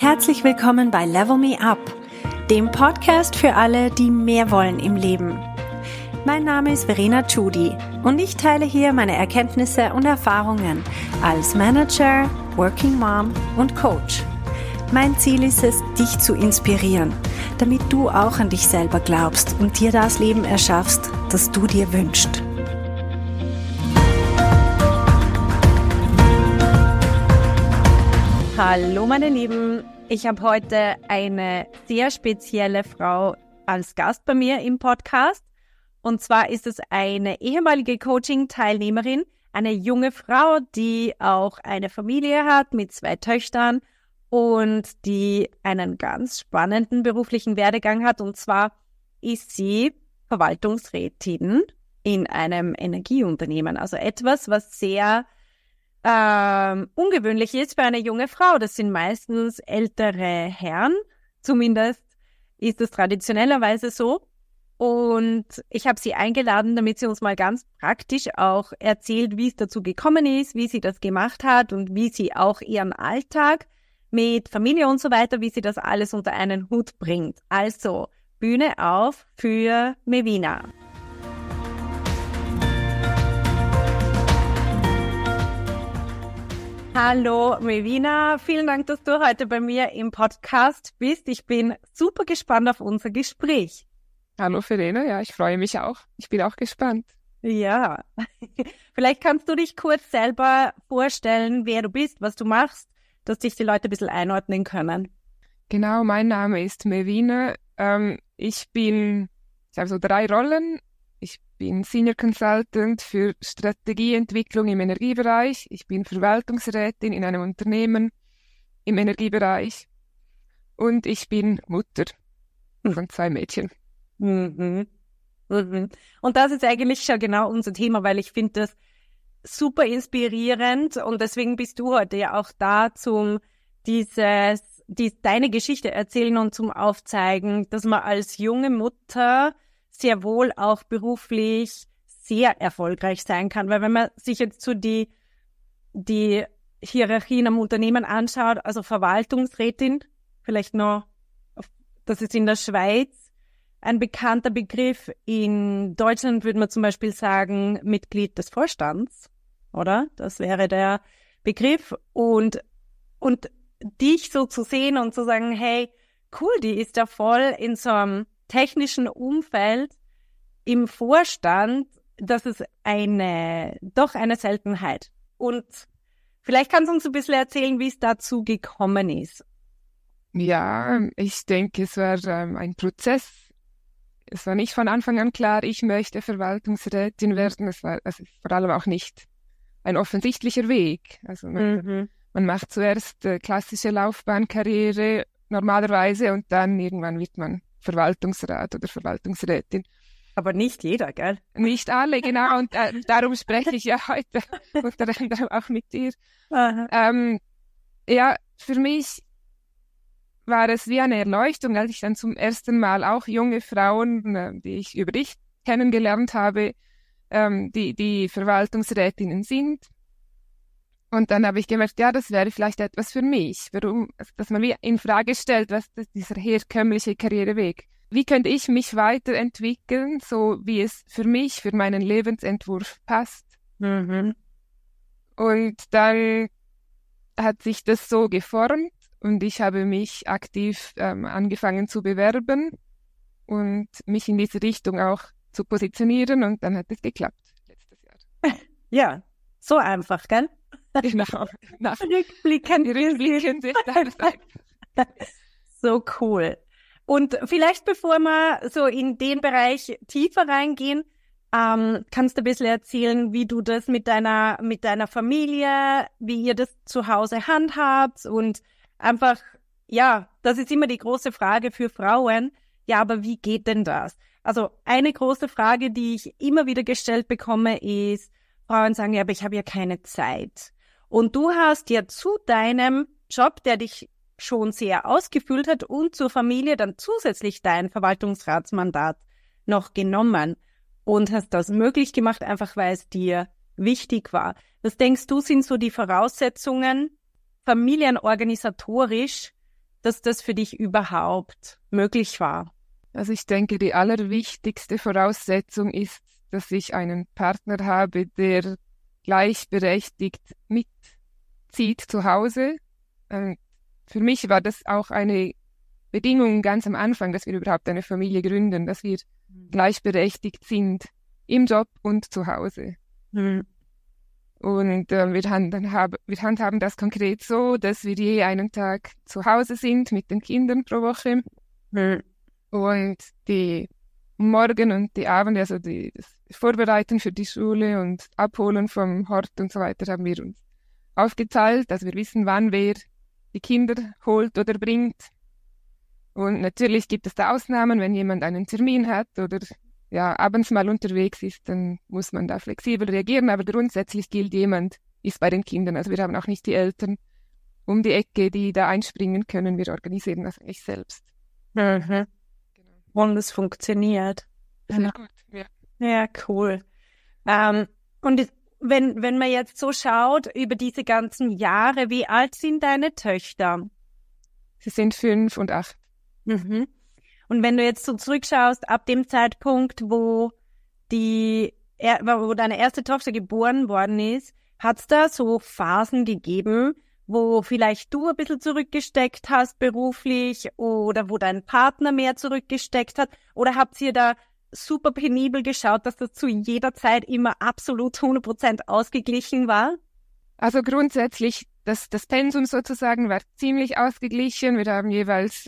Herzlich willkommen bei Level Me Up, dem Podcast für alle, die mehr wollen im Leben. Mein Name ist Verena Tschudi und ich teile hier meine Erkenntnisse und Erfahrungen als Manager, Working Mom und Coach. Mein Ziel ist es, dich zu inspirieren, damit du auch an dich selber glaubst und dir das Leben erschaffst, das du dir wünschst. Hallo meine Lieben, ich habe heute eine sehr spezielle Frau als Gast bei mir im Podcast. Und zwar ist es eine ehemalige Coaching-Teilnehmerin, eine junge Frau, die auch eine Familie hat mit 2 Töchtern und die einen ganz spannenden beruflichen Werdegang hat. Und zwar ist sie Verwaltungsrätin in einem Energieunternehmen. Also etwas, was sehr ungewöhnlich ist für eine junge Frau. Das sind meistens ältere Herren, zumindest ist es traditionellerweise so. Und ich habe sie eingeladen, damit sie uns mal ganz praktisch auch erzählt, wie es dazu gekommen ist, wie sie das gemacht hat und wie sie auch ihren Alltag mit Familie und so weiter, wie sie das alles unter einen Hut bringt. Also, Bühne auf für Mevina. Hallo Mevina, vielen Dank, dass du heute bei mir im Podcast bist. Ich bin super gespannt auf unser Gespräch. Hallo Verena, ja, ich freue mich auch. Ich bin auch gespannt. Ja, vielleicht kannst du dich kurz selber vorstellen, wer du bist, was du machst, dass dich die Leute ein bisschen einordnen können. Genau, mein Name ist Mevina. Ich habe so 3 Rollen. Ich bin Senior Consultant für Strategieentwicklung im Energiebereich. Ich bin Verwaltungsrätin in einem Unternehmen im Energiebereich. Und ich bin Mutter von 2 Mädchen. Mhm. Mhm. Und das ist eigentlich schon genau unser Thema, weil ich finde das super inspirierend und deswegen bist du heute ja auch da, deine Geschichte erzählen und zum Aufzeigen, dass man als junge Mutter sehr wohl auch beruflich sehr erfolgreich sein kann, weil wenn man sich jetzt so die Hierarchien am Unternehmen anschaut, also Verwaltungsrätin, vielleicht noch, das ist in der Schweiz ein bekannter Begriff. In Deutschland würde man zum Beispiel sagen, Mitglied des Vorstands, oder? Das wäre der Begriff. Und dich so zu sehen und zu sagen, hey, cool, die ist da voll in so einem technischen Umfeld im Vorstand, das ist doch eine Seltenheit. Und vielleicht kannst du uns ein bisschen erzählen, wie es dazu gekommen ist. Ja, ich denke, es war ein Prozess. Es war nicht von Anfang an klar, ich möchte Verwaltungsrätin werden. Es ist vor allem auch nicht ein offensichtlicher Weg. Also man macht zuerst klassische Laufbahnkarriere normalerweise und dann irgendwann wird man Verwaltungsrat oder Verwaltungsrätin. Aber nicht jeder, gell? Nicht alle, genau. Und darum spreche ich ja heute unter anderem auch mit dir. Ja, für mich war es wie eine Erleuchtung, als ich dann zum ersten Mal auch junge Frauen, die ich über dich kennengelernt habe, die Verwaltungsrätinnen sind. Und dann habe ich gemerkt, ja, das wäre vielleicht etwas für mich. Warum, dass man wie in Frage stellt, was ist dieser herkömmliche Karriereweg? Wie könnte ich mich weiterentwickeln, so wie es für mich, für meinen Lebensentwurf passt? Und dann hat sich das so geformt und ich habe mich aktiv angefangen zu bewerben und mich in diese Richtung auch zu positionieren und dann hat es geklappt letztes Jahr. Ja, so einfach, gell? Genau. Rückblickend sich das einfach. So cool. Und vielleicht bevor wir so in den Bereich tiefer reingehen, kannst du ein bisschen erzählen, wie du das mit deiner Familie, wie ihr das zu Hause handhabt und einfach, ja, das ist immer die große Frage für Frauen. Ja, aber wie geht denn das? Also eine große Frage, die ich immer wieder gestellt bekomme, ist, Frauen sagen, ja, aber ich habe ja keine Zeit. Und du hast ja zu deinem Job, der dich schon sehr ausgefüllt hat und zur Familie dann zusätzlich dein Verwaltungsratsmandat noch genommen und hast das möglich gemacht, einfach weil es dir wichtig war. Was denkst du, sind so die Voraussetzungen familienorganisatorisch, dass das für dich überhaupt möglich war? Also ich denke, die allerwichtigste Voraussetzung ist, dass ich einen Partner habe, der gleichberechtigt mitzieht zu Hause. Für mich war das auch eine Bedingung ganz am Anfang, dass wir überhaupt eine Familie gründen, dass wir gleichberechtigt sind im Job und zu Hause. Mhm. Und wir handhaben das konkret so, dass wir je einen Tag zu Hause sind mit den Kindern pro Woche. Mhm. Und die Morgen und die Abende, also das Vorbereiten für die Schule und Abholen vom Hort und so weiter, haben wir uns aufgeteilt, dass wir wissen, wann wer die Kinder holt oder bringt. Und natürlich gibt es da Ausnahmen, wenn jemand einen Termin hat oder ja, abends mal unterwegs ist, dann muss man da flexibel reagieren. Aber grundsätzlich gilt, jemand ist bei den Kindern. Also wir haben auch nicht die Eltern um die Ecke, die da einspringen können. Wir organisieren das eigentlich selbst. Mhm. Und es funktioniert. Sehr gut, ja. Ja, cool. Und wenn man jetzt so schaut über diese ganzen Jahre, wie alt sind deine Töchter? Sie sind 5 und 8. Mhm. Und wenn du jetzt so zurückschaust, ab dem Zeitpunkt, wo deine erste Tochter geboren worden ist, hat es da so Phasen gegeben, wo vielleicht du ein bisschen zurückgesteckt hast beruflich oder wo dein Partner mehr zurückgesteckt hat? Oder habt ihr da super penibel geschaut, dass das zu jeder Zeit immer absolut 100% ausgeglichen war? Also grundsätzlich, das Pensum sozusagen war ziemlich ausgeglichen. Wir haben jeweils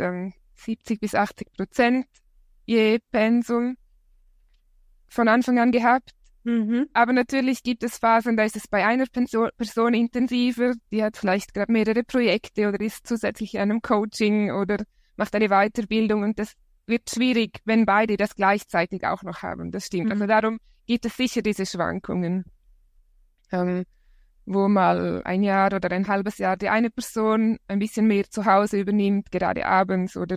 70-80% je Pensum von Anfang an gehabt. Mhm. Aber natürlich gibt es Phasen, da ist es bei einer Person intensiver, die hat vielleicht gerade mehrere Projekte oder ist zusätzlich in einem Coaching oder macht eine Weiterbildung und das wird schwierig, wenn beide das gleichzeitig auch noch haben. Das stimmt. Also darum gibt es sicher diese Schwankungen, wo mal ein Jahr oder ein halbes Jahr die eine Person ein bisschen mehr zu Hause übernimmt, gerade abends oder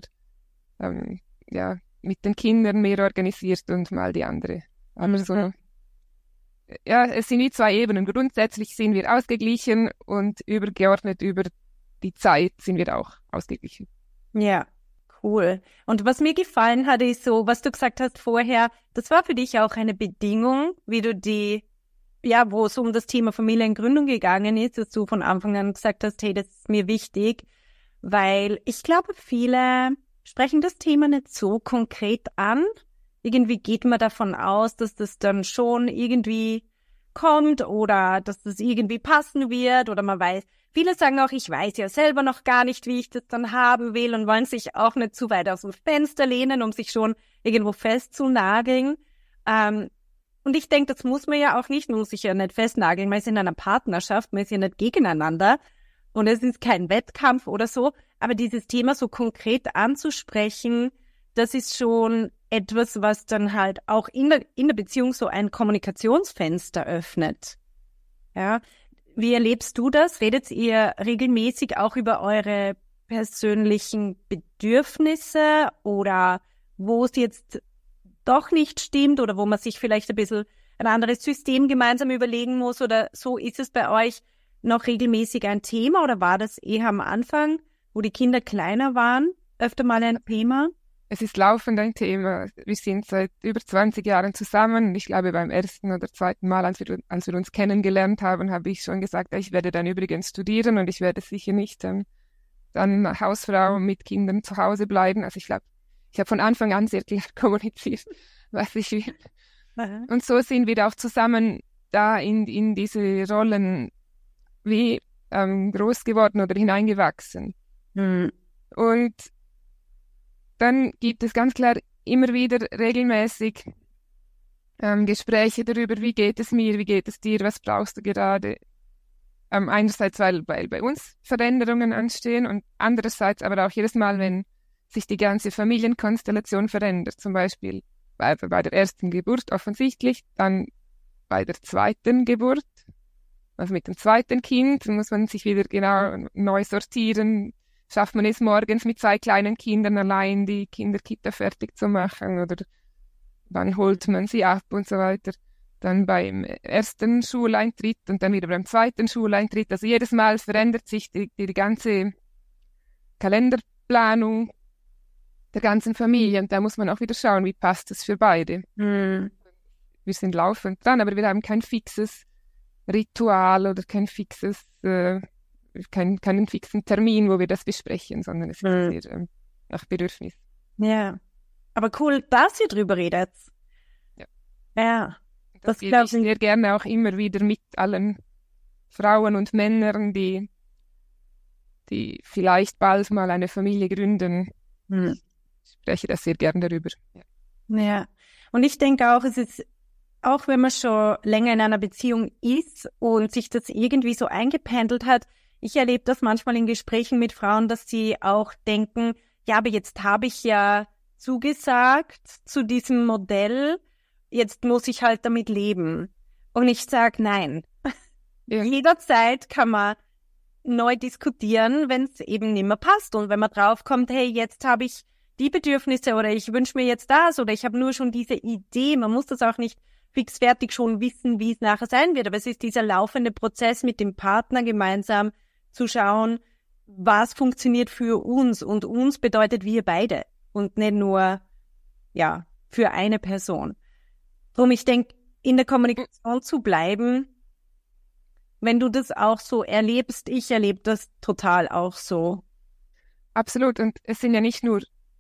mit den Kindern mehr organisiert und mal die andere. Aber so, ja, es sind wie zwei Ebenen. Grundsätzlich sind wir ausgeglichen und übergeordnet über die Zeit sind wir auch ausgeglichen. Ja, cool. Und was mir gefallen hat, ist so, was du gesagt hast vorher, das war für dich auch eine Bedingung, wie du wo es um das Thema Familiengründung gegangen ist, dass du von Anfang an gesagt hast, hey, das ist mir wichtig, weil ich glaube, viele sprechen das Thema nicht so konkret an. Irgendwie geht man davon aus, dass das dann schon irgendwie kommt oder dass das irgendwie passen wird oder man weiß. Viele sagen auch, ich weiß ja selber noch gar nicht, wie ich das dann haben will und wollen sich auch nicht zu weit aus dem Fenster lehnen, um sich schon irgendwo festzunageln. Und ich denke, das muss man ja auch nicht, man muss sich ja nicht festnageln, man ist in einer Partnerschaft, man ist ja nicht gegeneinander und es ist kein Wettkampf oder so, aber dieses Thema so konkret anzusprechen, das ist schon etwas, was dann halt auch in der Beziehung so ein Kommunikationsfenster öffnet. Ja, wie erlebst du das? Redet ihr regelmäßig auch über eure persönlichen Bedürfnisse oder wo es jetzt doch nicht stimmt oder wo man sich vielleicht ein bisschen ein anderes System gemeinsam überlegen muss oder so? Ist es bei euch noch regelmäßig ein Thema oder war das eher am Anfang, wo die Kinder kleiner waren, öfter mal ein Thema? Es ist laufend ein Thema. Wir sind seit über 20 Jahren zusammen. Ich glaube, beim ersten oder zweiten Mal, als wir uns kennengelernt haben, habe ich schon gesagt, ich werde dann übrigens studieren und ich werde sicher nicht dann Hausfrau mit Kindern zu Hause bleiben. Also ich glaube, ich habe von Anfang an sehr klar kommuniziert, was ich will. Aha. Und so sind wir auch zusammen da in diese Rollen wie groß geworden oder hineingewachsen. Mhm. Und dann gibt es ganz klar immer wieder regelmäßig Gespräche darüber, wie geht es mir, wie geht es dir, was brauchst du gerade. Einerseits, weil bei uns Veränderungen anstehen und andererseits aber auch jedes Mal, wenn sich die ganze Familienkonstellation verändert, zum Beispiel bei der ersten Geburt offensichtlich, dann bei der zweiten Geburt, also mit dem zweiten Kind, muss man sich wieder genau neu sortieren. Schafft man es morgens mit 2 kleinen Kindern allein, die Kinderkita fertig zu machen oder wann holt man sie ab und so weiter. Dann beim ersten Schuleintritt und dann wieder beim zweiten Schuleintritt. Also jedes Mal verändert sich die ganze Planung der ganzen Familie. Und da muss man auch wieder schauen, wie passt das für beide. Mhm. Wir sind laufend dran, aber wir haben kein fixes Ritual oder keinen fixen Termin, wo wir das besprechen, sondern es ist sehr nach Bedürfnis. Ja, aber cool, dass ihr drüber redet. Ja. Ja. Das gebe ich sehr gerne auch immer wieder mit allen Frauen und Männern, die vielleicht bald mal eine Familie gründen. Ich spreche das sehr gerne darüber. Ja, und ich denke auch, es ist, auch wenn man schon länger in einer Beziehung ist und sich das irgendwie so eingependelt hat, ich erlebe das manchmal in Gesprächen mit Frauen, dass sie auch denken, ja, aber jetzt habe ich ja zugesagt zu diesem Modell, jetzt muss ich halt damit leben. Und ich sage, nein. Ja. Jederzeit kann man neu diskutieren, wenn es eben nicht mehr passt. Und wenn man draufkommt, hey, jetzt habe ich die Bedürfnisse oder ich wünsche mir jetzt das oder ich habe nur schon diese Idee. Man muss das auch nicht fix fertig schon wissen, wie es nachher sein wird. Aber es ist dieser laufende Prozess mit dem Partner gemeinsam zu schauen, was funktioniert für uns. Und uns bedeutet wir beide und nicht nur, ja, für eine Person. Drum, ich denke, in der Kommunikation zu bleiben, wenn du das auch so erlebst, ich erlebe das total auch so. Absolut. Und es sind ja nicht nur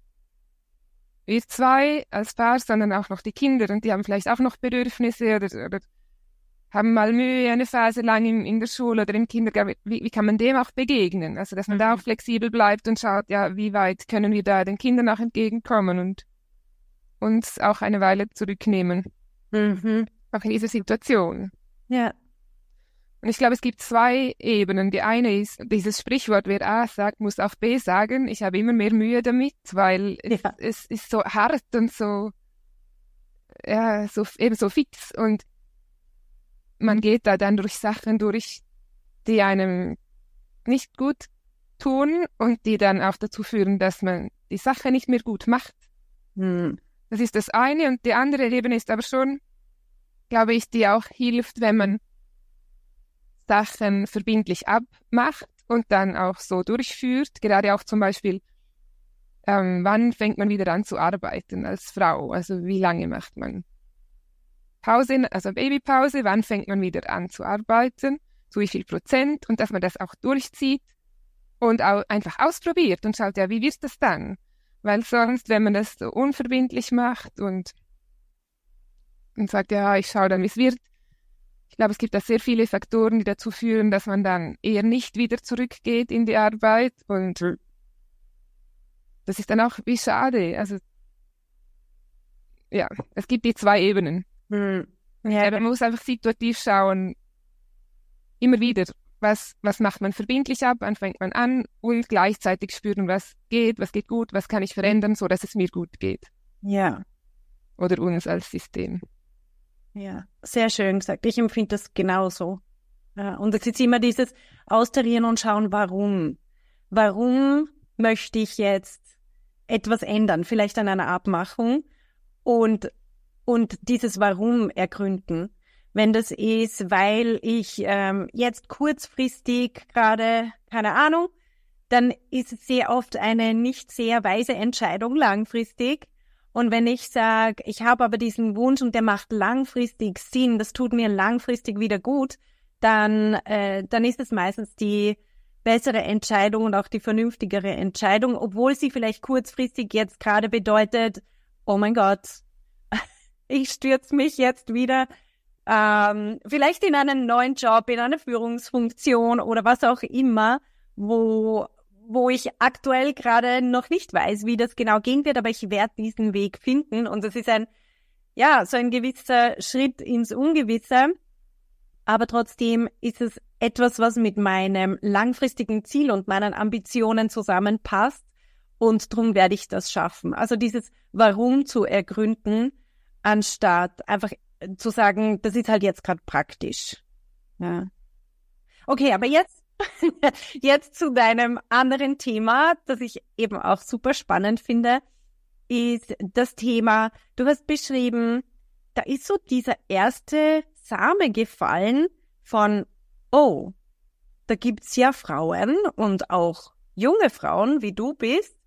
wir zwei als Paar, sondern auch noch die Kinder. Und die haben vielleicht auch noch Bedürfnisse oder haben mal Mühe eine Phase lang in der Schule oder im Kindergarten. Wie kann man dem auch begegnen? Also, dass man da auch flexibel bleibt und schaut, ja, wie weit können wir da den Kindern auch entgegenkommen und uns auch eine Weile zurücknehmen. Auch in dieser Situation. Ja. Und ich glaube, es gibt zwei Ebenen. Die eine ist dieses Sprichwort, wer A sagt, muss auch B sagen. Ich habe immer mehr Mühe damit, weil es ist so hart und so, ja, so, eben so fix. Und man geht da dann durch Sachen durch, die einem nicht gut tun und die dann auch dazu führen, dass man die Sache nicht mehr gut macht. Das ist das eine. Und die andere Ebene ist aber schon, glaube ich, die auch hilft, wenn man Sachen verbindlich abmacht und dann auch so durchführt. Gerade auch zum Beispiel, wann fängt man wieder an zu arbeiten als Frau? Also wie lange macht man Pause, also Babypause? Wann fängt man wieder an zu arbeiten? Zu wie viel Prozent? Und dass man das auch durchzieht und auch einfach ausprobiert und schaut, ja, wie wird das dann? Weil sonst, wenn man das so unverbindlich macht und sagt, ja, ich schaue dann, wie es wird. Ich glaube, es gibt da sehr viele Faktoren, die dazu führen, dass man dann eher nicht wieder zurückgeht in die Arbeit. Und das ist dann auch wie schade. Also, ja, es gibt die zwei Ebenen. Ja, man muss einfach situativ schauen, immer wieder, was macht man verbindlich ab, wann fängt man an und gleichzeitig spüren, was geht gut, was kann ich verändern, so dass es mir gut geht. Ja. Oder uns als System. Ja, sehr schön gesagt. Ich empfinde das genauso. Ja, und es ist immer dieses Austarieren und schauen, warum. Warum möchte ich jetzt etwas ändern? Vielleicht an einer Abmachung und dieses Warum ergründen. Wenn das ist, weil ich jetzt kurzfristig gerade, keine Ahnung, dann ist es sehr oft eine nicht sehr weise Entscheidung langfristig. Und wenn ich sage, ich habe aber diesen Wunsch und der macht langfristig Sinn, das tut mir langfristig wieder gut, dann ist es meistens die bessere Entscheidung und auch die vernünftigere Entscheidung, obwohl sie vielleicht kurzfristig jetzt gerade bedeutet, oh mein Gott, ich stürze mich jetzt wieder vielleicht in einen neuen Job, in eine Führungsfunktion oder was auch immer, wo ich aktuell gerade noch nicht weiß, wie das genau gehen wird, aber ich werde diesen Weg finden. Und es ist so ein gewisser Schritt ins Ungewisse. Aber trotzdem ist es etwas, was mit meinem langfristigen Ziel und meinen Ambitionen zusammenpasst. Und darum werde ich das schaffen. Also dieses Warum zu ergründen, anstatt einfach zu sagen, das ist halt jetzt gerade praktisch. Ja. Okay, aber jetzt zu deinem anderen Thema, das ich eben auch super spannend finde, ist das Thema, du hast beschrieben, da ist so dieser erste Same gefallen von, oh, da gibt's ja Frauen und auch junge Frauen, wie du bist,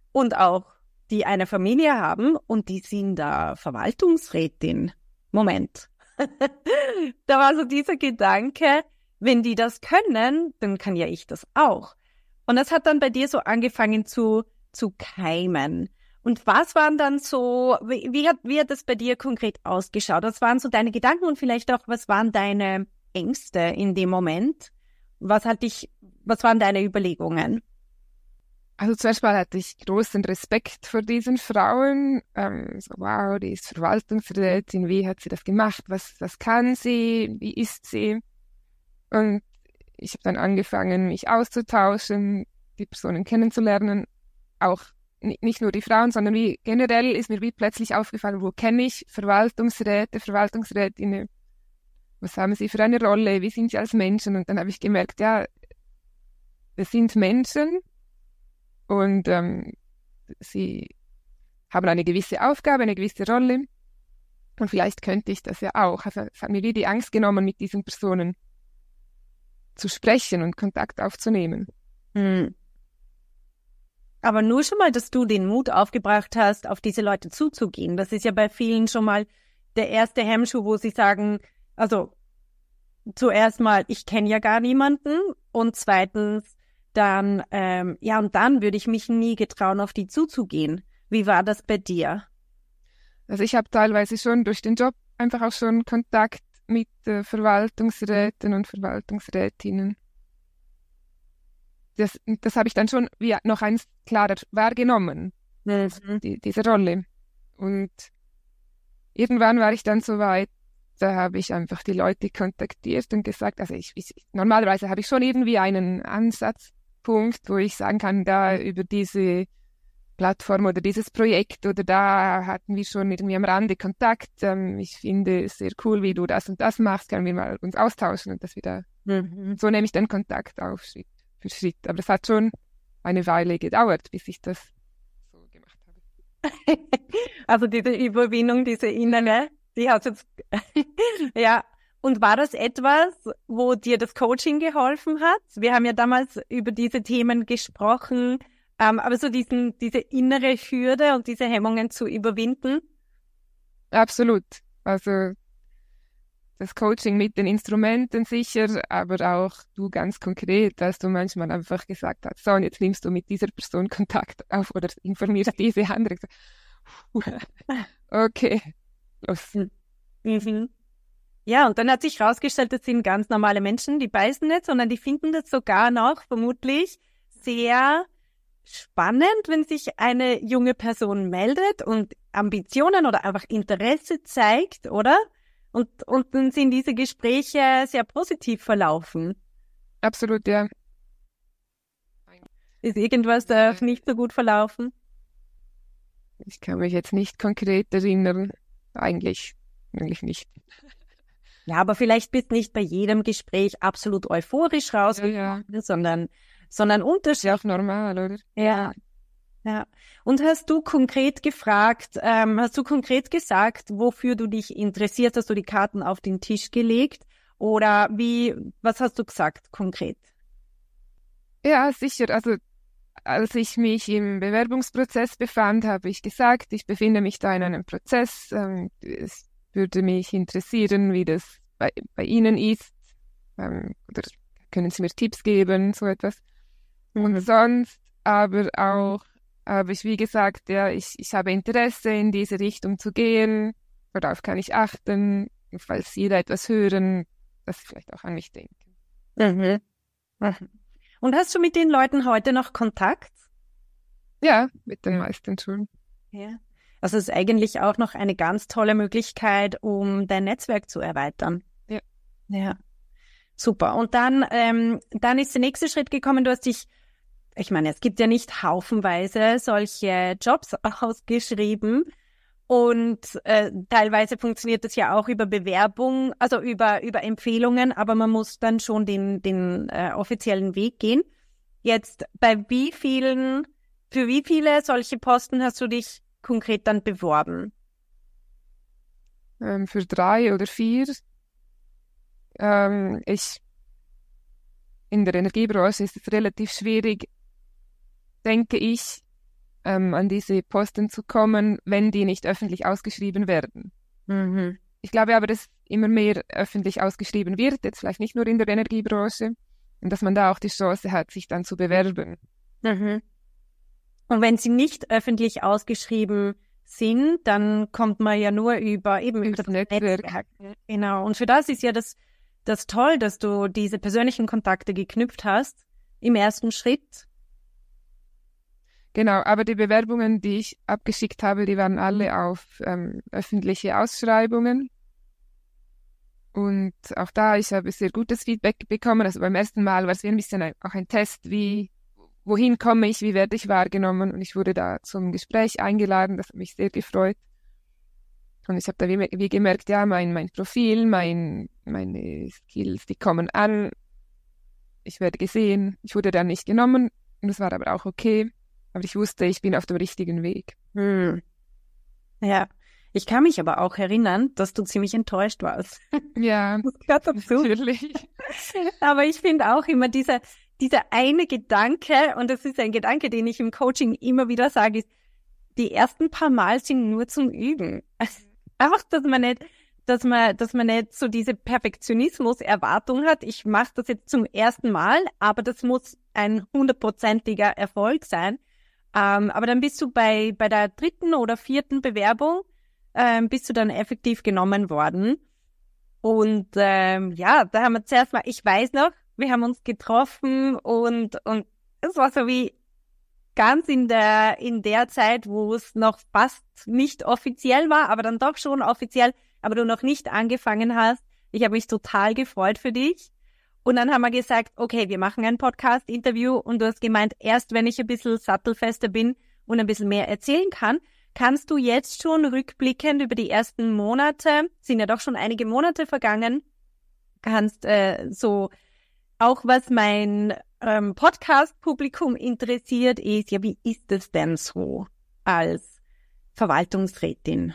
und auch die eine Familie haben und die sind da Verwaltungsrätin. Moment. Da war so dieser Gedanke, wenn die das können, dann kann ja ich das auch. Und das hat dann bei dir so angefangen zu keimen. Und was waren dann so, wie hat das bei dir konkret ausgeschaut? Was waren so deine Gedanken und vielleicht auch, was waren deine Ängste in dem Moment? Was waren deine Überlegungen? Also zuerst mal hatte ich großen Respekt vor diesen Frauen. So, wow, die ist Verwaltungsrätin, wie hat sie das gemacht? Was kann sie? Wie ist sie? Und ich habe dann angefangen, mich auszutauschen, die Personen kennenzulernen. Auch nicht nur die Frauen, sondern wie generell ist mir wie plötzlich aufgefallen, wo kenne ich Verwaltungsräte, Verwaltungsrätinnen? Was haben sie für eine Rolle? Wie sind sie als Menschen? Und dann habe ich gemerkt, ja, es sind Menschen. Und sie haben eine gewisse Aufgabe, eine gewisse Rolle. Und vielleicht könnte ich das ja auch. Also es hat mir wie die Angst genommen, mit diesen Personen zu sprechen und Kontakt aufzunehmen. Hm. Aber nur schon mal, dass du den Mut aufgebracht hast, auf diese Leute zuzugehen. Das ist ja bei vielen schon mal der erste Hemmschuh, wo sie sagen, also zuerst mal, ich kenne ja gar niemanden und zweitens, dann, und dann würde ich mich nie getrauen, auf die zuzugehen. Wie war das bei dir? Also ich habe teilweise schon durch den Job einfach auch schon Kontakt mit Verwaltungsräten und Verwaltungsrätinnen. Das habe ich dann schon wie noch eins klarer wahrgenommen, diese Rolle. Und irgendwann war ich dann so weit, da habe ich einfach die Leute kontaktiert und gesagt, also normalerweise habe ich schon irgendwie einen Ansatzpunkt, wo ich sagen kann, da über diese Plattform oder dieses Projekt oder da hatten wir schon irgendwie am Rande Kontakt. Ich finde es sehr cool, wie du das und das machst, können wir mal uns austauschen und das wieder. So nehme ich dann Kontakt auf, Schritt für Schritt. Aber es hat schon eine Weile gedauert, bis ich das so gemacht habe. Also diese Überwindung, diese innere, die hat jetzt, ja. Und war das etwas, wo dir das Coaching geholfen hat? Wir haben ja damals über diese Themen gesprochen, aber so diese innere Hürde und diese Hemmungen zu überwinden? Absolut. Also das Coaching mit den Instrumenten sicher, aber auch du ganz konkret, dass du manchmal einfach gesagt hast, so und jetzt nimmst du mit dieser Person Kontakt auf oder informierst diese andere. Okay, los. Mhm. Ja, und dann hat sich herausgestellt, das sind ganz normale Menschen, die beißen nicht, sondern die finden das sogar noch vermutlich sehr spannend, wenn sich eine junge Person meldet und Ambitionen oder einfach Interesse zeigt, oder? Und dann sind diese Gespräche sehr positiv verlaufen. Absolut, ja. Ist irgendwas nicht so gut verlaufen? Ich kann mich jetzt nicht konkret erinnern. Eigentlich nicht. Ja, aber vielleicht bist nicht bei jedem Gespräch absolut euphorisch rausgekommen, Ja. sondern unterschiedlich. Ist ja auch normal, oder? Ja. Ja. Und hast du konkret gesagt, wofür du dich interessierst? Hast du die Karten auf den Tisch gelegt? Oder was hast du gesagt konkret? Ja, sicher. Also als ich mich im Bewerbungsprozess befand, habe ich gesagt, ich befinde mich da in einem Prozess. Es würde mich interessieren, wie das bei Ihnen ist. Oder können Sie mir Tipps geben, so etwas. Und sonst aber auch habe ich, wie gesagt, ja, ich habe Interesse, in diese Richtung zu gehen. Worauf kann ich achten, falls Sie da etwas hören, dass Sie vielleicht auch an mich denken. Mhm. Und hast du mit den Leuten heute noch Kontakt? Ja, mit den meisten schon. Ja. Also es ist eigentlich auch noch eine ganz tolle Möglichkeit, um dein Netzwerk zu erweitern. Ja. Ja. Super. Und dann ist der nächste Schritt gekommen, ich meine, es gibt ja nicht haufenweise solche Jobs ausgeschrieben und teilweise funktioniert das ja auch über Bewerbung, also über Empfehlungen, aber man muss dann schon den offiziellen Weg gehen. Jetzt, für wie viele solche Posten hast du dich konkret dann beworben? Für 3 oder 4. In der Energiebranche ist es relativ schwierig, denke ich, an diese Posten zu kommen, wenn die nicht öffentlich ausgeschrieben werden. Mhm. Ich glaube aber, dass immer mehr öffentlich ausgeschrieben wird, jetzt vielleicht nicht nur in der Energiebranche, und dass man da auch die Chance hat, sich dann zu bewerben. Mhm. Und wenn sie nicht öffentlich ausgeschrieben sind, dann kommt man ja nur über das Netzwerk. Genau. Und für das ist ja das toll, dass du diese persönlichen Kontakte geknüpft hast im ersten Schritt. Genau, aber die Bewerbungen, die ich abgeschickt habe, die waren alle auf öffentliche Ausschreibungen. Und auch da, ich habe sehr gutes Feedback bekommen. Also beim ersten Mal war es wie ein bisschen auch ein Test, wohin komme ich, wie werde ich wahrgenommen. Und ich wurde da zum Gespräch eingeladen, das hat mich sehr gefreut. Und ich habe da wie gemerkt, ja, mein Profil, meine Skills, die kommen an. Ich werde gesehen. Ich wurde dann nicht genommen und das war aber auch okay. Aber ich wusste, ich bin auf dem richtigen Weg. Ja, ich kann mich aber auch erinnern, dass du ziemlich enttäuscht warst. Ja, das gehört dazu. Natürlich. Aber ich finde auch immer dieser eine Gedanke, und das ist ein Gedanke, den ich im Coaching immer wieder sage, ist, die ersten paar Mal sind nur zum Üben. Auch, dass man nicht so diese Perfektionismus-Erwartung hat. Ich mache das jetzt zum ersten Mal, aber das muss ein 100%iger Erfolg sein. Aber dann bist du bei der 3. oder 4. Bewerbung, bist du dann effektiv genommen worden. Und ja, da haben wir zuerst mal, ich weiß noch, wir haben uns getroffen und es war so wie ganz in der Zeit, wo es noch fast nicht offiziell war, aber dann doch schon offiziell, aber du noch nicht angefangen hast. Ich habe mich total gefreut für dich. Und dann haben wir gesagt, okay, wir machen ein Podcast-Interview und du hast gemeint, erst wenn ich ein bisschen sattelfester bin und ein bisschen mehr erzählen kann, kannst du jetzt schon rückblickend über die ersten Monate, sind ja doch schon einige Monate vergangen, kannst so, auch was mein Podcast-Publikum interessiert ist, ja, wie ist es denn so als Verwaltungsrätin?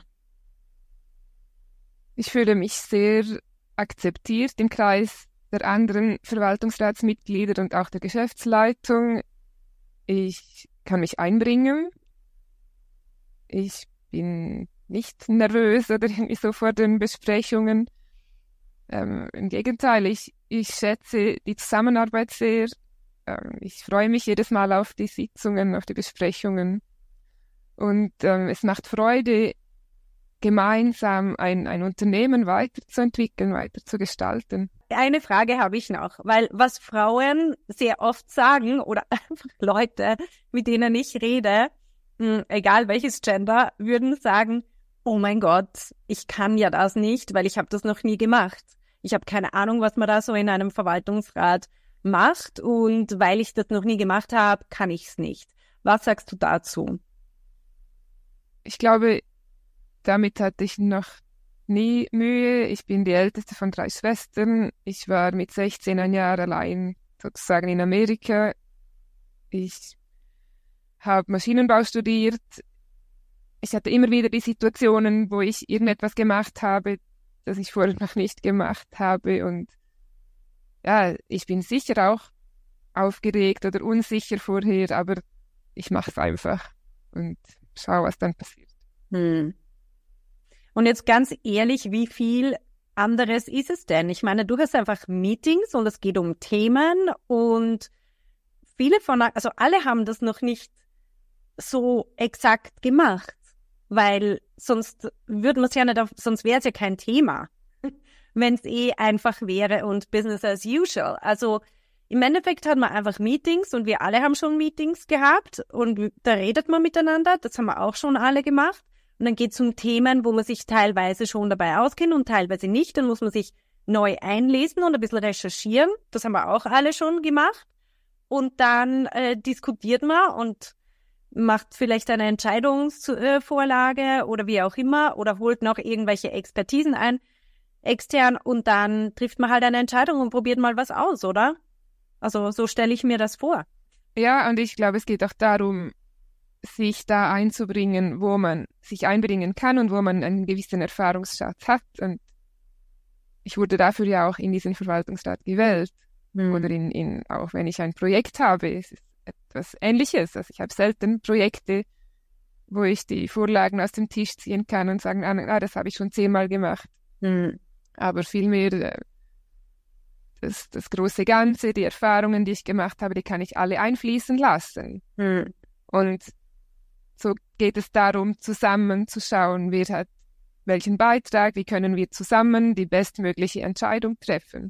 Ich fühle mich sehr akzeptiert im Kreis der anderen Verwaltungsratsmitglieder und auch der Geschäftsleitung. Ich kann mich einbringen. Ich bin nicht nervös oder irgendwie so vor den Besprechungen. Im Gegenteil, ich schätze die Zusammenarbeit sehr. Ich freue mich jedes Mal auf die Sitzungen, auf die Besprechungen. Und es macht Freude, gemeinsam ein Unternehmen weiterzuentwickeln, weiterzugestalten. Eine Frage habe ich noch, weil was Frauen sehr oft sagen oder einfach Leute, mit denen ich rede, egal welches Gender, würden sagen, oh mein Gott, ich kann ja das nicht, weil ich habe das noch nie gemacht. Ich habe keine Ahnung, was man da so in einem Verwaltungsrat macht und weil ich das noch nie gemacht habe, kann ich es nicht. Was sagst du dazu? Ich glaube, damit hatte ich noch nie Mühe. Ich bin die älteste von 3 Schwestern. Ich war mit 16 ein Jahr allein sozusagen in Amerika. Ich habe Maschinenbau studiert. Ich hatte immer wieder die Situationen, wo ich irgendetwas gemacht habe, das ich vorher noch nicht gemacht habe. Und ja, ich bin sicher auch aufgeregt oder unsicher vorher, aber ich mache es einfach und schau, was dann passiert. Und jetzt ganz ehrlich, wie viel anderes ist es denn? Ich meine, du hast einfach Meetings und es geht um Themen und also alle haben das noch nicht so exakt gemacht, weil sonst würde man es ja nicht sonst wäre es ja kein Thema, wenn es einfach wäre und Business as usual. Also im Endeffekt hat man einfach Meetings und wir alle haben schon Meetings gehabt und da redet man miteinander, das haben wir auch schon alle gemacht. Und dann geht es um Themen, wo man sich teilweise schon dabei auskennt und teilweise nicht. Dann muss man sich neu einlesen und ein bisschen recherchieren. Das haben wir auch alle schon gemacht. Und dann diskutiert man und macht vielleicht eine Entscheidungsvorlage oder wie auch immer oder holt noch irgendwelche Expertisen ein, extern. Und dann trifft man halt eine Entscheidung und probiert mal was aus, oder? Also so stelle ich mir das vor. Ja, und ich glaube, es geht auch darum, sich da einzubringen, wo man sich einbringen kann und wo man einen gewissen Erfahrungsschatz hat. Und ich wurde dafür ja auch in diesen Verwaltungsrat gewählt. Oder auch wenn ich ein Projekt habe, es ist etwas Ähnliches. Also ich habe selten Projekte, wo ich die Vorlagen aus dem Tisch ziehen kann und sagen, das habe ich schon 10-mal gemacht. Aber vielmehr das große Ganze, die Erfahrungen, die ich gemacht habe, die kann ich alle einfließen lassen. Und so geht es darum, zusammen zu schauen, wer hat welchen Beitrag, wie können wir zusammen die bestmögliche Entscheidung treffen.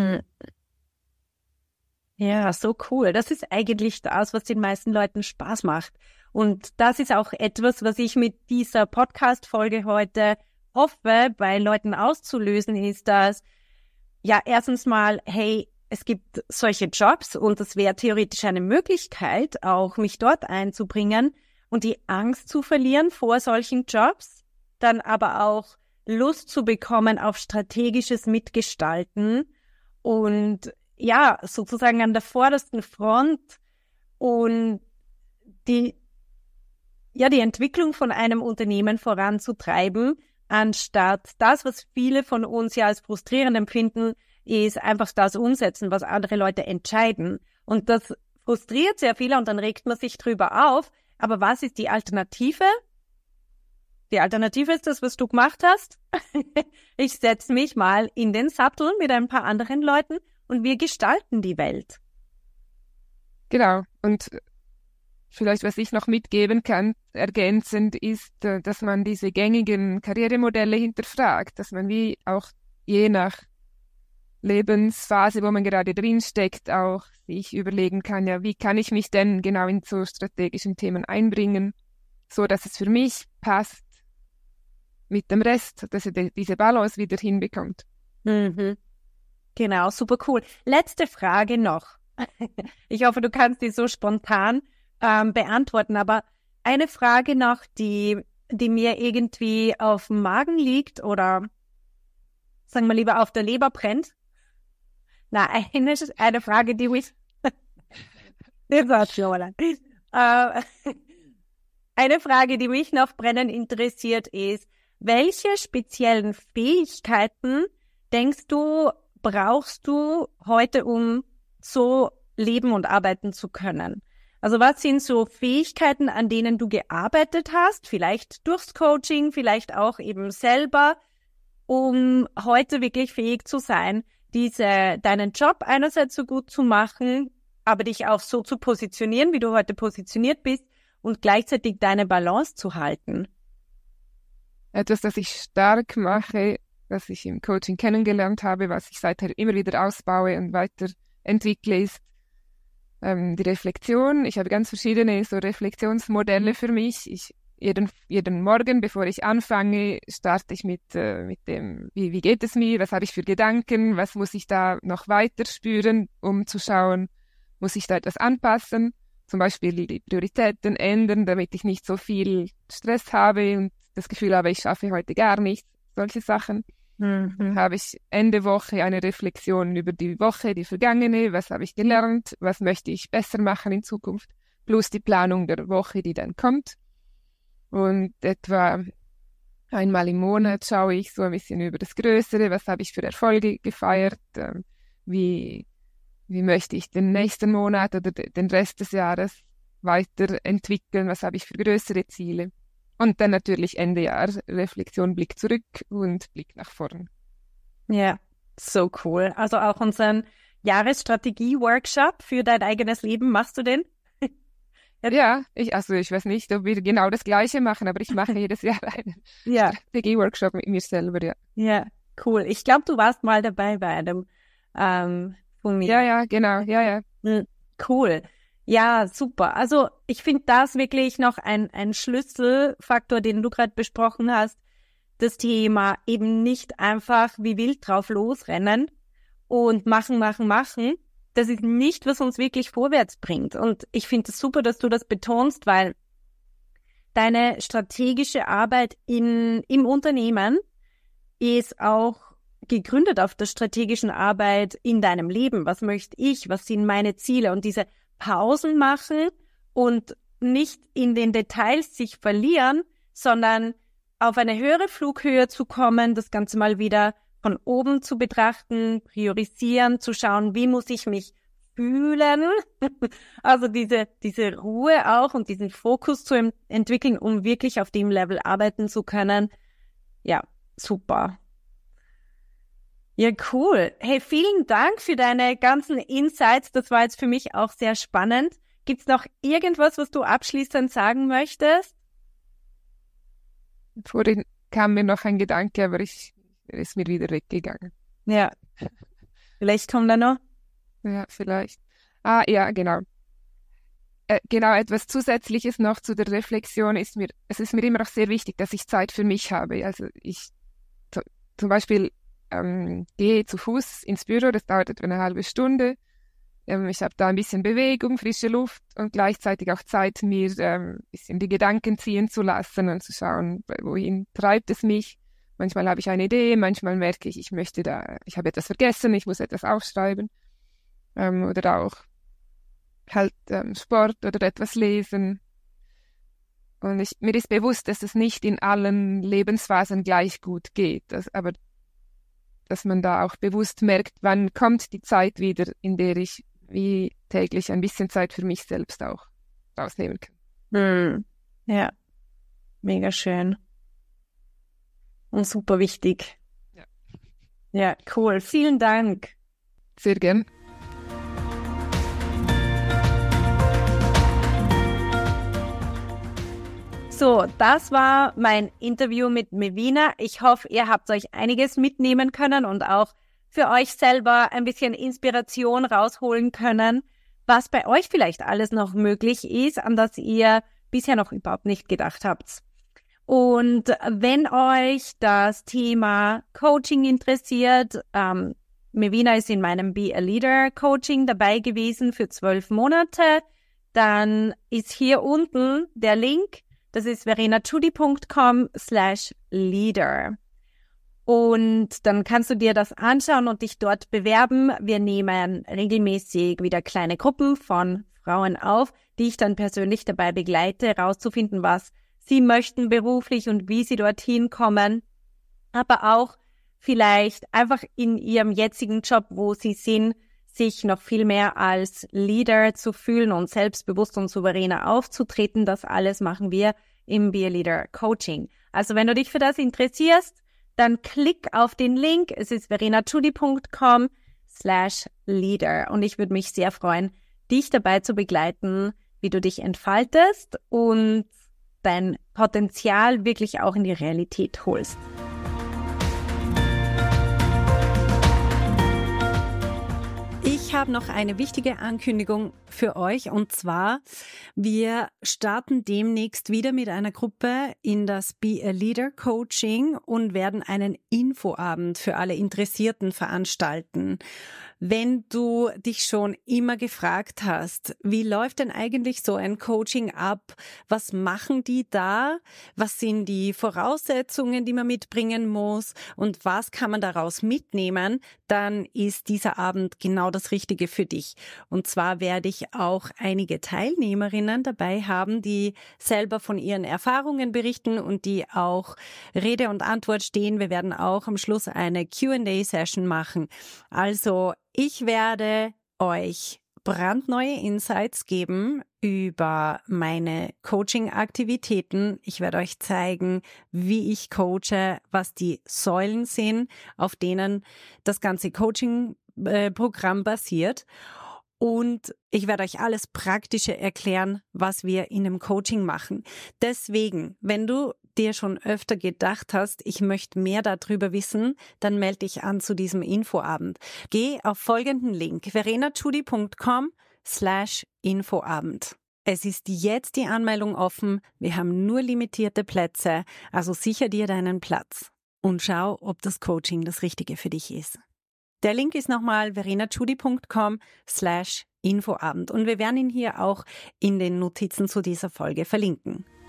Ja, so cool. Das ist eigentlich das, was den meisten Leuten Spaß macht. Und das ist auch etwas, was ich mit dieser Podcast-Folge heute hoffe, bei Leuten auszulösen, ist, dass ja erstens mal, hey, es gibt solche Jobs und es wäre theoretisch eine Möglichkeit, auch mich dort einzubringen und die Angst zu verlieren vor solchen Jobs, dann aber auch Lust zu bekommen auf strategisches Mitgestalten und ja, sozusagen an der vordersten Front und die Entwicklung von einem Unternehmen voranzutreiben, anstatt das, was viele von uns ja als frustrierend empfinden, ist einfach das umsetzen, was andere Leute entscheiden. Und das frustriert sehr viele und dann regt man sich drüber auf. Aber was ist die Alternative? Die Alternative ist das, was du gemacht hast. Ich setze mich mal in den Sattel mit ein paar anderen Leuten und wir gestalten die Welt. Genau. Und vielleicht, was ich noch mitgeben kann, ergänzend ist, dass man diese gängigen Karrieremodelle hinterfragt, dass man wie auch je nach Lebensphase, wo man gerade drin steckt, auch sich überlegen kann, ja, wie kann ich mich denn genau in so strategischen Themen einbringen, so dass es für mich passt mit dem Rest, dass er diese Balance wieder hinbekommt. Genau, super cool. Letzte Frage noch. Ich hoffe, du kannst die so spontan beantworten, aber eine Frage noch, die mir irgendwie auf dem Magen liegt oder sagen wir lieber auf der Leber brennt. Na, eine Frage, die mich eine Frage, die mich noch brennend interessiert, ist, welche speziellen Fähigkeiten denkst du, brauchst du heute, um so leben und arbeiten zu können? Also was sind so Fähigkeiten, an denen du gearbeitet hast, vielleicht durchs Coaching, vielleicht auch eben selber, um heute wirklich fähig zu sein, deinen Job einerseits so gut zu machen, aber dich auch so zu positionieren, wie du heute positioniert bist und gleichzeitig deine Balance zu halten? Etwas, das ich stark mache, das ich im Coaching kennengelernt habe, was ich seither immer wieder ausbaue und weiterentwickle, ist die Reflexion. Ich habe ganz verschiedene so Reflexionsmodelle für mich. Jeden Morgen, bevor ich anfange, starte ich mit dem, wie geht es mir, was habe ich für Gedanken, was muss ich da noch weiter spüren, um zu schauen, muss ich da etwas anpassen, zum Beispiel die Prioritäten ändern, damit ich nicht so viel Stress habe und das Gefühl habe, ich schaffe heute gar nichts, solche Sachen. Habe ich Ende Woche eine Reflexion über die Woche, die vergangene, was habe ich gelernt, was möchte ich besser machen in Zukunft, plus die Planung der Woche, die dann kommt. Und etwa einmal im Monat schaue ich so ein bisschen über das Größere, was habe ich für Erfolge gefeiert, wie möchte ich den nächsten Monat oder den Rest des Jahres weiterentwickeln, was habe ich für größere Ziele. Und dann natürlich Ende Jahr, Reflexion, Blick zurück und Blick nach vorn. Ja, so cool. Also auch unseren Jahresstrategie-Workshop für dein eigenes Leben, machst du den? Ja, ich weiß nicht, ob wir genau das Gleiche machen, aber ich mache jedes Jahr einen Strategie-Workshop mit mir selber, ja. Ja, cool. Ich glaube, du warst mal dabei bei einem von mir. Ja, genau, ja. Cool. Ja, super. Also ich finde das wirklich noch ein Schlüsselfaktor, den du gerade besprochen hast. Das Thema eben nicht einfach wie wild drauf losrennen und machen. Das ist nicht, was uns wirklich vorwärts bringt. Und ich finde es super, dass du das betonst, weil deine strategische Arbeit im Unternehmen ist auch gegründet auf der strategischen Arbeit in deinem Leben. Was möchte ich? Was sind meine Ziele? Und diese Pausen machen und nicht in den Details sich verlieren, sondern auf eine höhere Flughöhe zu kommen, das Ganze mal wieder von oben zu betrachten, priorisieren, zu schauen, wie muss ich mich fühlen. Also diese Ruhe auch und diesen Fokus zu entwickeln, um wirklich auf dem Level arbeiten zu können. Ja, super. Ja, cool. Hey, vielen Dank für deine ganzen Insights. Das war jetzt für mich auch sehr spannend. Gibt's noch irgendwas, was du abschließend sagen möchtest? Vorhin kam mir noch ein Gedanke, aber ist mir wieder weggegangen. Ja, vielleicht kommt da noch. Ja, vielleicht. Ja, genau. Genau, etwas Zusätzliches noch zu der Reflexion es ist mir immer auch sehr wichtig, dass ich Zeit für mich habe. Also ich zum Beispiel gehe zu Fuß ins Büro, das dauert etwa eine halbe Stunde. Ich habe da ein bisschen Bewegung, frische Luft und gleichzeitig auch Zeit, mir ein bisschen die Gedanken ziehen zu lassen und zu schauen, wohin treibt es mich. Manchmal habe ich eine Idee, manchmal merke ich, ich habe etwas vergessen, ich muss etwas aufschreiben. Oder auch halt Sport oder etwas lesen. Und mir ist bewusst, dass es nicht in allen Lebensphasen gleich gut geht. Aber dass man da auch bewusst merkt, wann kommt die Zeit wieder, in der ich wie täglich ein bisschen Zeit für mich selbst auch rausnehmen kann. Ja, mega schön. Und super wichtig. Ja, cool. Vielen Dank. Sehr gern. So, das war mein Interview mit Mevina. Ich hoffe, ihr habt euch einiges mitnehmen können und auch für euch selber ein bisschen Inspiration rausholen können, was bei euch vielleicht alles noch möglich ist, an das ihr bisher noch überhaupt nicht gedacht habt. Und wenn euch das Thema Coaching interessiert, Mevina ist in meinem Be a Leader Coaching dabei gewesen für 12 Monate, dann ist hier unten der Link. Das ist verenachudi.com/leader. Und dann kannst du dir das anschauen und dich dort bewerben. Wir nehmen regelmäßig wieder kleine Gruppen von Frauen auf, die ich dann persönlich dabei begleite, herauszufinden, was sie möchten beruflich und wie sie dorthin kommen. Aber auch vielleicht einfach in ihrem jetzigen Job, wo sie sind, sich noch viel mehr als Leader zu fühlen und selbstbewusst und souveräner aufzutreten. Das alles machen wir im Be a Leader Coaching. Also wenn du dich für das interessierst, dann klick auf den Link. Es ist verenachudi.com/leader. Und ich würde mich sehr freuen, dich dabei zu begleiten, wie du dich entfaltest und dein Potenzial wirklich auch in die Realität holst. Ich habe noch eine wichtige Ankündigung für euch und zwar, wir starten demnächst wieder mit einer Gruppe in das Be a Leader Coaching und werden einen Infoabend für alle Interessierten veranstalten. Wenn du dich schon immer gefragt hast, wie läuft denn eigentlich so ein Coaching ab? Was machen die da? Was sind die Voraussetzungen, die man mitbringen muss? Und was kann man daraus mitnehmen? Dann ist dieser Abend genau das Richtige für dich. Und zwar werde ich auch einige Teilnehmerinnen dabei haben, die selber von ihren Erfahrungen berichten und die auch Rede und Antwort stehen. Wir werden auch am Schluss eine Q&A-Session machen. Also ich werde euch brandneue Insights geben über meine Coaching-Aktivitäten. Ich werde euch zeigen, wie ich coache, was die Säulen sind, auf denen das ganze Coaching-Programm basiert. Und ich werde euch alles Praktische erklären, was wir in einem Coaching machen. Deswegen, wenn du dir schon öfter gedacht hast, ich möchte mehr darüber wissen, dann melde dich an zu diesem Infoabend. Geh auf folgenden Link, verenachudi.com/Infoabend. Es ist jetzt die Anmeldung offen, wir haben nur limitierte Plätze, also sicher dir deinen Platz und schau, ob das Coaching das Richtige für dich ist. Der Link ist nochmal verenachudi.com/Infoabend und wir werden ihn hier auch in den Notizen zu dieser Folge verlinken.